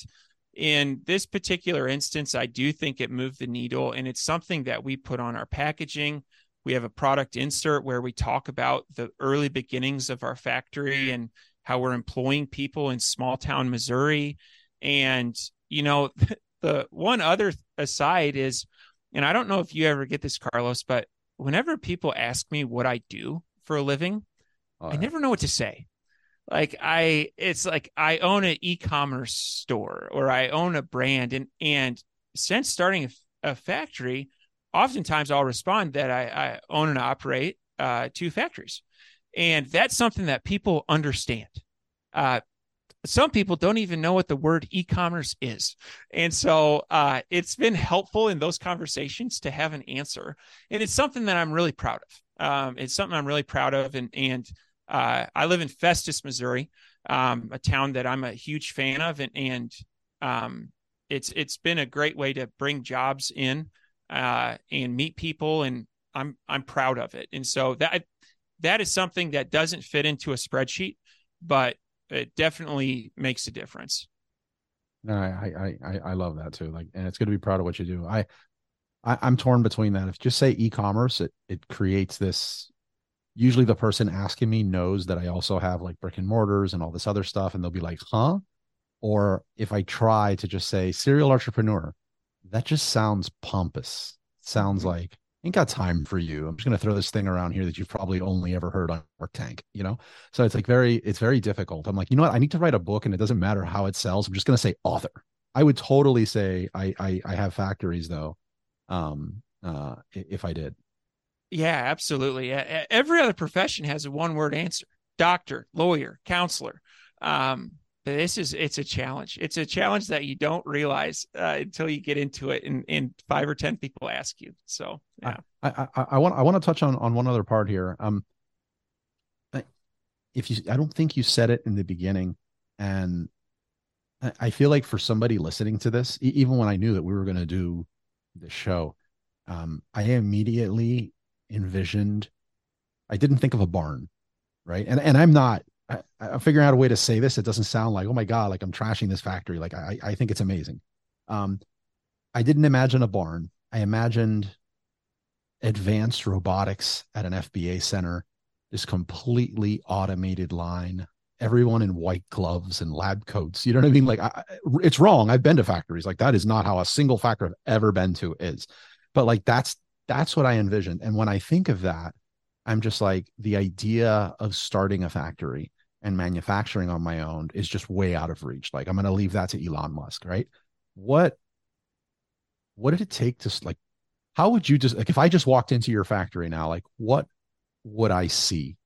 In this particular instance, I do think it moved the needle, and it's something that we put on our packaging. We have a product insert where we talk about the early beginnings of our factory and how we're employing people in small town Missouri. And, you know, the one other aside is, and I don't know if you ever get this, Carlos, but whenever people ask me what I do for a living, oh, I never know what to say. Like I, it's like I own an e-commerce store or I own a brand. And, and since starting a, a factory, oftentimes I'll respond that I, I own and operate uh, two factories. And that's something that people understand. Uh, some people don't even know what the word e-commerce is. And so uh, it's been helpful in those conversations to have an answer. And it's something that I'm really proud of. Um, it's something I'm really proud of. And, and uh, I live in Festus, Missouri, um, a town that I'm a huge fan of. And, and um, it's it's been a great way to bring jobs in uh, and meet people. And I'm I'm proud of it. And so that that is something that doesn't fit into a spreadsheet, but it definitely makes a difference. No, I, I, I, I love that too. Like, and it's good to be proud of what you do. I, I I'm torn between that. If you just say e-commerce, it, it creates this, usually the person asking me knows that I also have like brick and mortars and all this other stuff. And they'll be like, huh? Or if I try to just say serial entrepreneur, that just sounds pompous. It sounds mm-hmm. like, ain't got time for you. I'm just going to throw this thing around here that you've probably only ever heard on Shark Tank, you know? So it's like very, it's very difficult. I'm like, you know what? I need to write a book and it doesn't matter how it sells. I'm just going to say author. I would totally say I, I, I have factories though. Um, uh, if I did. Yeah, absolutely. Every other profession has a one word answer: doctor, lawyer, counselor. Um, But this is, it's a challenge. It's a challenge that you don't realize uh, until you get into it and, and five or ten people ask you. So, yeah. I, I, I want, I want to touch on, on one other part here. Um, if you, I don't think you said it in the beginning, and I feel like for somebody listening to this, even when I knew that we were going to do the show, um, I immediately envisioned, I didn't think of a barn, right? And, and I'm not, I, I'm figuring out a way to say this. It doesn't sound like, oh my God, like I'm trashing this factory. Like I, I think it's amazing. Um, I didn't imagine a barn. I imagined advanced robotics at an F B A center, this completely automated line, everyone in white gloves and lab coats. You know what I mean? Like I, it's wrong. I've been to factories. Like that is not how a single factory I've ever been to is. But like that's that's what I envisioned. And when I think of that, I'm just like, the idea of starting a factory and manufacturing on my own is just way out of reach. Like I'm going to leave that to Elon Musk, right? What, what did it take to like, how would you just, like, if I just walked into your factory now, like what would I see?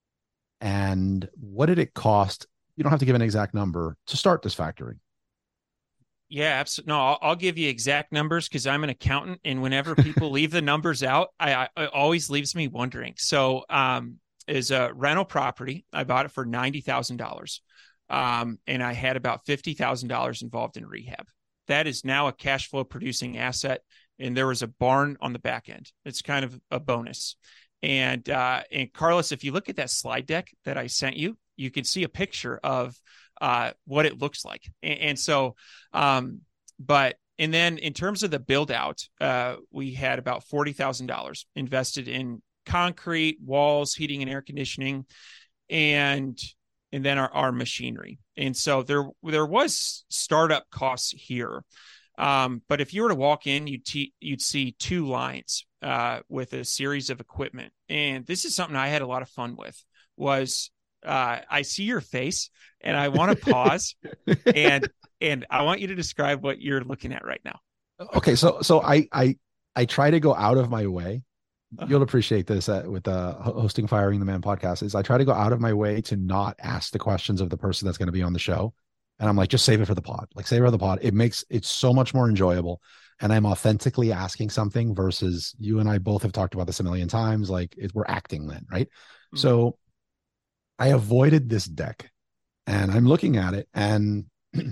And what did it cost? You don't have to give an exact number to start this factory. Yeah, absolutely. No, I'll, I'll give you exact numbers because I'm an accountant, and whenever people leave the numbers out, I, I it always leaves me wondering. So, um, is a rental property. I bought it for ninety thousand dollars, um, and I had about fifty thousand dollars involved in rehab. That is now a cash flow producing asset, and there was a barn on the back end. It's kind of a bonus. And uh, and Carlos, if you look at that slide deck that I sent you, you can see a picture of uh, what it looks like. And, and so, um, but, and then in terms of the build out, uh, we had about forty thousand dollars invested in concrete, walls, heating and air conditioning, and, and then our, our machinery. And so there, there was startup costs here. Um, but if you were to walk in, you'd, te- you'd see two lines uh, with a series of equipment. And this is something I had a lot of fun with, was uh, I see your face and I want to pause and, and I want you to describe what you're looking at right now. Okay. So, so I, I, I try to go out of my way. You'll appreciate this uh, with uh, hosting Firing the Man podcast, is I try to go out of my way to not ask the questions of the person that's going to be on the show. And I'm like, just save it for the pod, like save it for the pod. It makes it so much more enjoyable. and I'm authentically asking something versus you and I both have talked about this a million times. Like it, we're acting then, right? Mm-hmm. So I avoided this deck and I'm looking at it and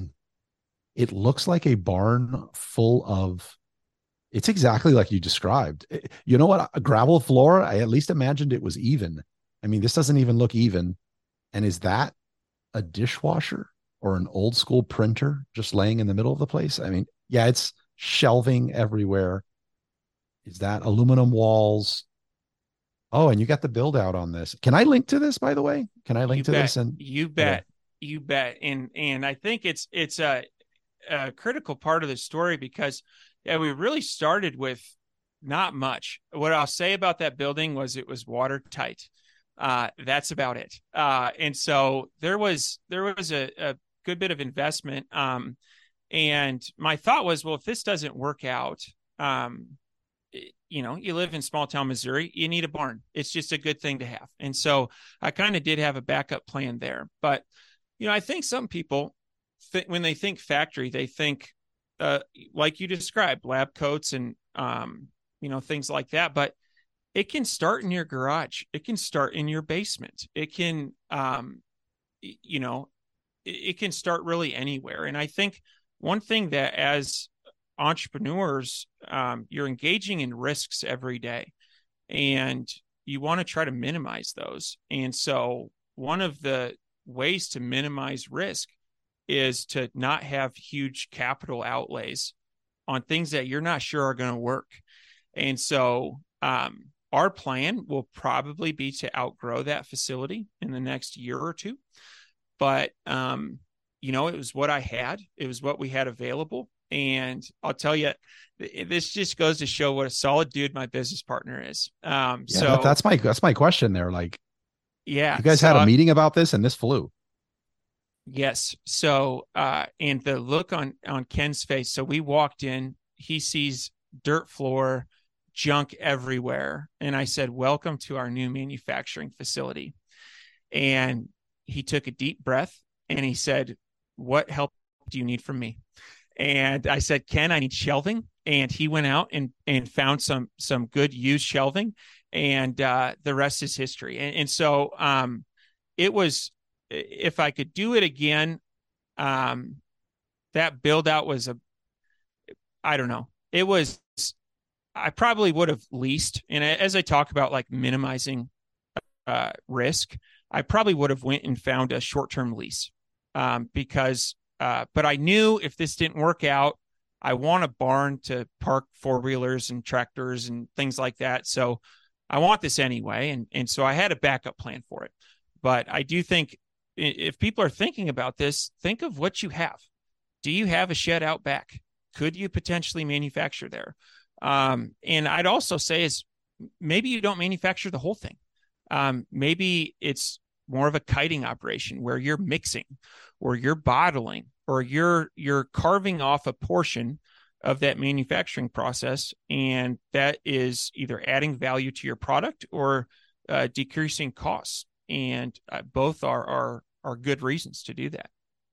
it looks like a barn full of, it's exactly like you described. You know what? A gravel floor, I at least imagined it was even. I mean, this doesn't even look even. And is that a dishwasher or an old school printer just laying in the middle of the place? I mean, yeah, it's shelving everywhere. Is that aluminum walls? Oh, and you got the build out on this. Can I link to this, by the way? Can I link you to bet. this? And you bet. Okay. You bet. And and I think it's it's a, a critical part of the story because yeah, we really started with not much. What I'll say about that building was it was watertight. Uh, that's about it. Uh, and so there was there was a, a good bit of investment. Um, and my thought was, well, if this doesn't work out, um, you know, you live in small town Missouri, you need a barn. It's just a good thing to have. And so I kind of did have a backup plan there. But, you know, I think some people, th- when they think factory, they think, uh, like you described, lab coats and, um, you know, things like that. But it can start in your garage. It can start in your basement. It can, um, you know, it, it can start really anywhere. And I think one thing that as entrepreneurs, um, you're engaging in risks every day and you want to try to minimize those. And so one of the ways to minimize risk is to not have huge capital outlays on things that you're not sure are going to work. And so um, our plan will probably be to outgrow that facility in the next year or two. But, um, you know, it was what I had. It was what we had available. And I'll tell you, this just goes to show what a solid dude my business partner is. Um, yeah, so that, that's my that's my question there. Like, yeah, you guys so had a meeting about this, and this flew. Yes. So, uh, and the look on on Ken's face. So we walked in. He sees dirt floor, junk everywhere, and I said, "Welcome to our new manufacturing facility." And he took a deep breath and he said, "What help do you need from me?" And I said, "Ken, I need shelving." And he went out and, and found some, some good used shelving, and uh, the rest is history. And, and so um, it was, if I could do it again, um, that build out was a, I don't know. It was, I probably would have leased. And as I talk about like minimizing uh, risk, I probably would have went and found a short-term lease um, because Uh, but I knew if this didn't work out, I want a barn to park four-wheelers and tractors and things like that. So I want this anyway. And, and so I had a backup plan for it. But I do think if people are thinking about this, think of what you have. Do you have a shed out back? Could you potentially manufacture there? Um, and I'd also say is maybe you don't manufacture the whole thing. Um, maybe it's more of a kiting operation where you're mixing or you're bottling or you're you're carving off a portion of that manufacturing process, and that is either adding value to your product or uh, decreasing costs. And uh, both are are are good reasons to do that.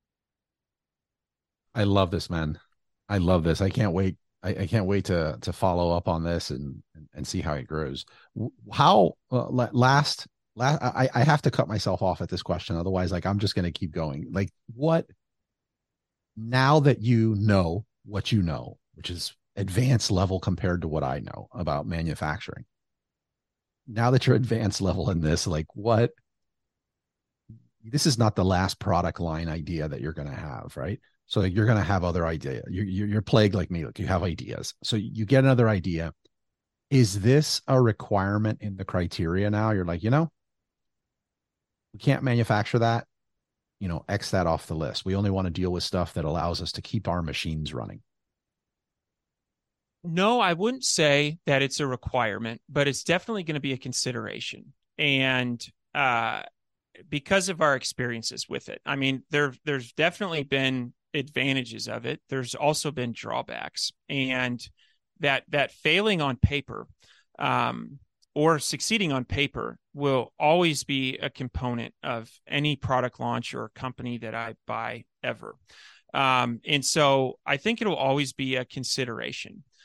I love this, man. I love this. I can't wait. I, I can't wait to to follow up on this and and see how it grows. How uh, last last I, I have to cut myself off at this question, otherwise, like I'm just going to keep going. Like, what now that you know what you know, which is advanced level compared to what I know about manufacturing. Now that you're advanced level in this, like what? This is not the last product line idea that you're going to have, right? So you're going to have other ideas. You're, you're plagued like me. Like you have ideas. So you get another idea. Is this a requirement in the criteria now? You're like, you know, we can't manufacture that. You know, X that off the list. We only want to deal with stuff that allows us to keep our machines running. No, I wouldn't say that it's a requirement, but it's definitely going to be a consideration. And uh, because of our experiences with it, I mean, there, there's definitely been advantages of it. There's also been drawbacks, and that that failing on paper um, or succeeding on paper will always be a component of any product launch or company that I buy ever. Um, and so I think it'll always be a consideration.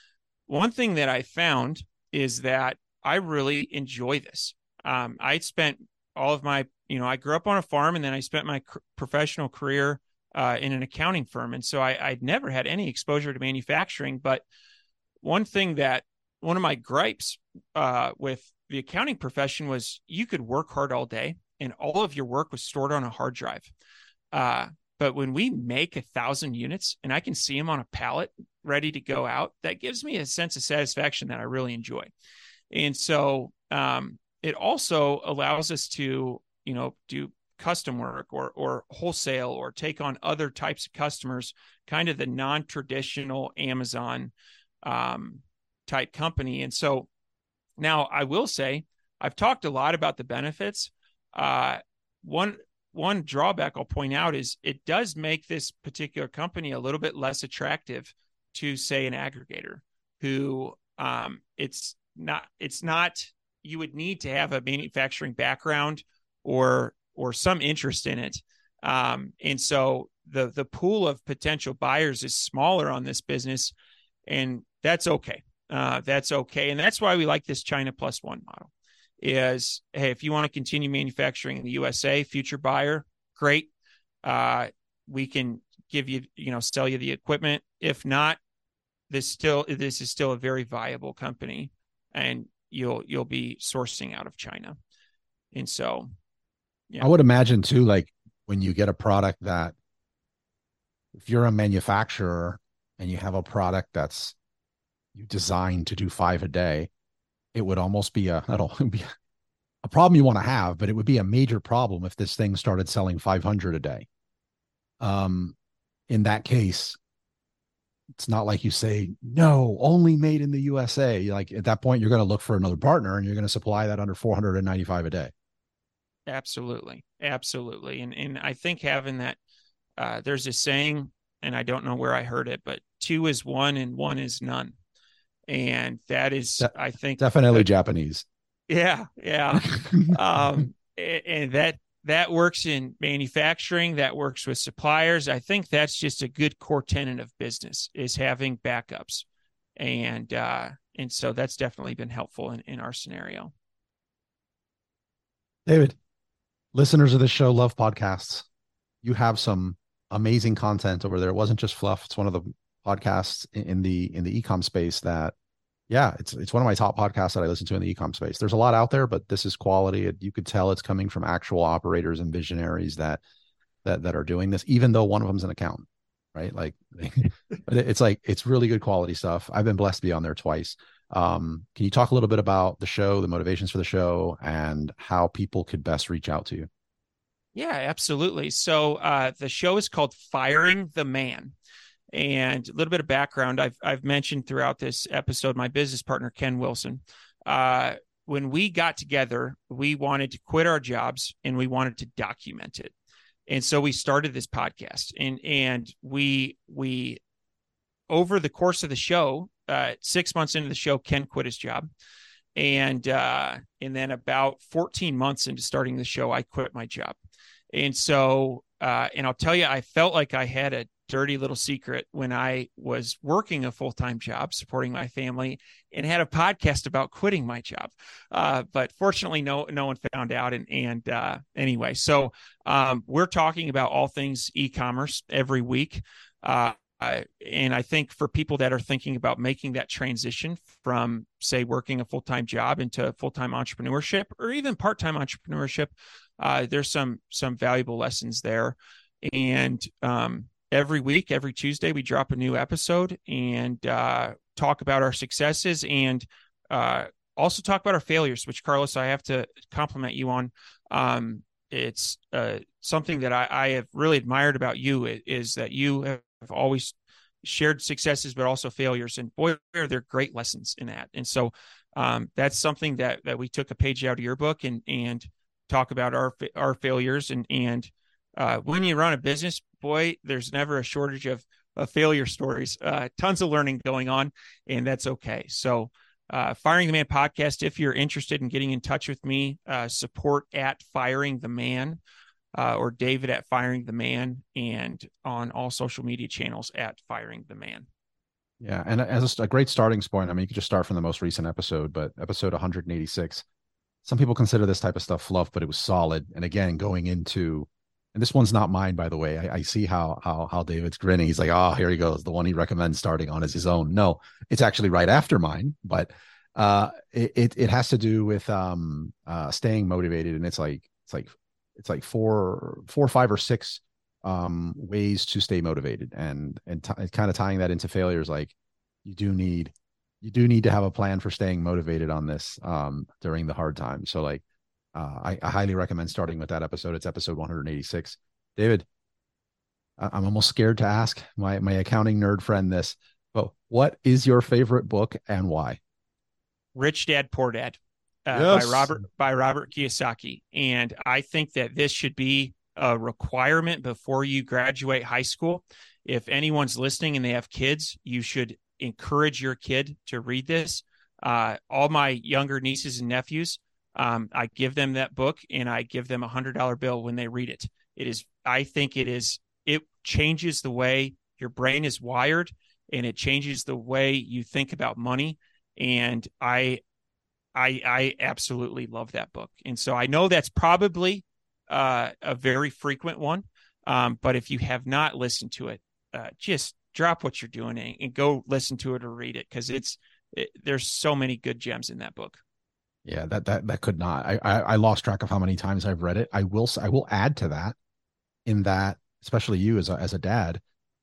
one thing that I found is that I really enjoy this. Um, I spent all of my, you know, I grew up on a farm, and then I spent my cr- professional career uh, in an accounting firm. And so I, I'd never had any exposure to manufacturing. But one thing that, one of my gripes uh, with the accounting profession was you could work hard all day and all of your work was stored on a hard drive. Uh, but when we make a thousand units and I can see them on a pallet ready to go out, that gives me a sense of satisfaction that I really enjoy. And so um, it also allows us to, you know, do custom work or or wholesale or take on other types of customers, kind of the non-traditional Amazon um, type company. And so now I will say I've talked a lot about the benefits. Uh, one one drawback I'll point out is it does make this particular company a little bit less attractive to, say, an aggregator who um, it's not it's not you would need to have a manufacturing background or or some interest in it. Um, and so the the pool of potential buyers is smaller on this business, and that's okay. Uh, that's okay. And that's why we like this China plus one model is, hey, if you want to continue manufacturing in the U S A, future buyer, great. Uh, we can give you, you know, sell you the equipment. If not, this still, this is still a very viable company, and you'll, you'll be sourcing out of China. And so, yeah. I would imagine too, like when you get a product that, if you're a manufacturer and you have a product that's you designed to do five a day, it would almost be a, I don't be a problem you want to have, but it would be a major problem if this thing started selling five hundred a day. Um, in that case, it's not like you say, no, only made in the U S A. Like at that point, you're going to look for another partner and you're going to supply that under four hundred ninety-five a day. Absolutely. Absolutely. And, and I think having that, uh, there's a saying, and I don't know where I heard it, but two is one and one is none. And that is, De- I think, definitely that, Japanese. Yeah, yeah. um, and that that works in manufacturing. That works with suppliers. I think that's just a good core tenet of business is having backups, and uh, and so that's definitely been helpful in, in our scenario. David, listeners of this show love podcasts. You have some amazing content over there. It wasn't just fluff. It's one of the podcasts in the in the e-com space that, yeah, it's it's one of my top podcasts that I listen to in the e-com space. There's a lot out there, but this is quality. It, you could tell it's coming from actual operators and visionaries that that that are doing this, even though one of them's an accountant, right? Like, but it's like it's really good quality stuff. I've been blessed to be on there twice. Um, can you talk a little bit about the show, the motivations for the show, and how people could best reach out to you? Yeah, absolutely. So uh, the show is called Firing the Man. And a little bit of background, I've I've mentioned throughout this episode, my business partner, Ken Wilson. Uh, when we got together, we wanted to quit our jobs and we wanted to document it. And so we started this podcast. And and we we over the course of the show, uh, six months into the show, Ken quit his job. And uh, and then about fourteen months into starting the show, I quit my job. And so, uh, and I'll tell you, I felt like I had a dirty little secret when I was working a full-time job, supporting my family, and had a podcast about quitting my job. Uh, but fortunately, no, no one found out. And, and uh, anyway, so um, we're talking about all things e-commerce every week. Uh, Uh, and I think for people that are thinking about making that transition from, say, working a full-time job into full-time entrepreneurship or even part-time entrepreneurship, uh, there's some some valuable lessons there. And um, every week, every Tuesday, we drop a new episode and uh, talk about our successes and uh, also talk about our failures, which, Carlos, I have to compliment you on. Um, it's uh, something that I, I have really admired about you is, is that you have have always shared successes, but also failures. And boy, are there great lessons in that. And so um, that's something that that we took a page out of your book and and talk about our our failures. And and uh, when you run a business, boy, there's never a shortage of, of failure stories. Uh, tons of learning going on, and that's okay. So uh, Firing the Man podcast. If you're interested in getting in touch with me, uh, support at Firing the Man. Uh, or David at Firing the Man, and on all social media channels at Firing the Man. Yeah, and as a, a great starting point, I mean, you could just start from the most recent episode, but episode one hundred eighty-six. Some people consider this type of stuff fluff, but it was solid. And again, going into, and this one's not mine, by the way. I, I see how how how David's grinning. He's like, oh, here he goes. The one he recommends starting on is his own. No, it's actually right after mine, but uh, it it, it has to do with um uh staying motivated, and it's like it's like it's like four four five or six um ways to stay motivated, and and t- kind of tying that into failures. Like you do need you do need to have a plan for staying motivated on this um during the hard times. So like uh I, I highly recommend starting with that episode. It's episode one hundred eighty-six. David, I- I'm almost scared to ask my my accounting nerd friend this, but what is your favorite book and why? Rich Dad Poor Dad, uh, Yes. by Robert by Robert Kiyosaki, and I think that this should be a requirement before you graduate high school. If anyone's listening and they have kids, you should encourage your kid to read this. Uh, all my younger nieces and nephews, um, I give them that book, and I give them a hundred dollar bill when they read it. It is, I think it is, it changes the way your brain is wired, and it changes the way you think about money. And I, I, I absolutely love that book. And so I know that's probably uh, a very frequent one. Um, but if you have not listened to it, uh, just drop what you're doing and, and go listen to it or read it. Cause it's, it, there's so many good gems in that book. Yeah, that that that could not. I, I I lost track of how many times I've read it. I will I will add to that, in that, especially you as a as a dad,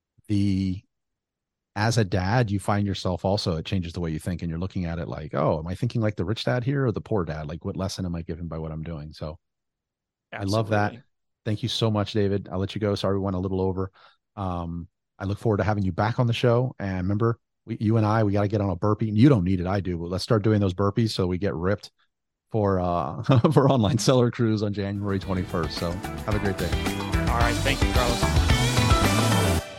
the as a dad, you find yourself also, it changes the way you think, and you're looking at it like, oh, am I thinking like the rich dad here or the poor dad? Like, what lesson am I given by what I'm doing? So Absolutely. I love that. Thank you so much, David. I'll let you go. Sorry, we went a little over. Um, I look forward to having you back on the show. And remember, we, you and I, we got to get on a burpee. You don't need it, I do, but let's start doing those burpees so we get ripped for uh for Online Seller Cruise on January twenty-first. So have a great day. All right. Thank you, Carlos.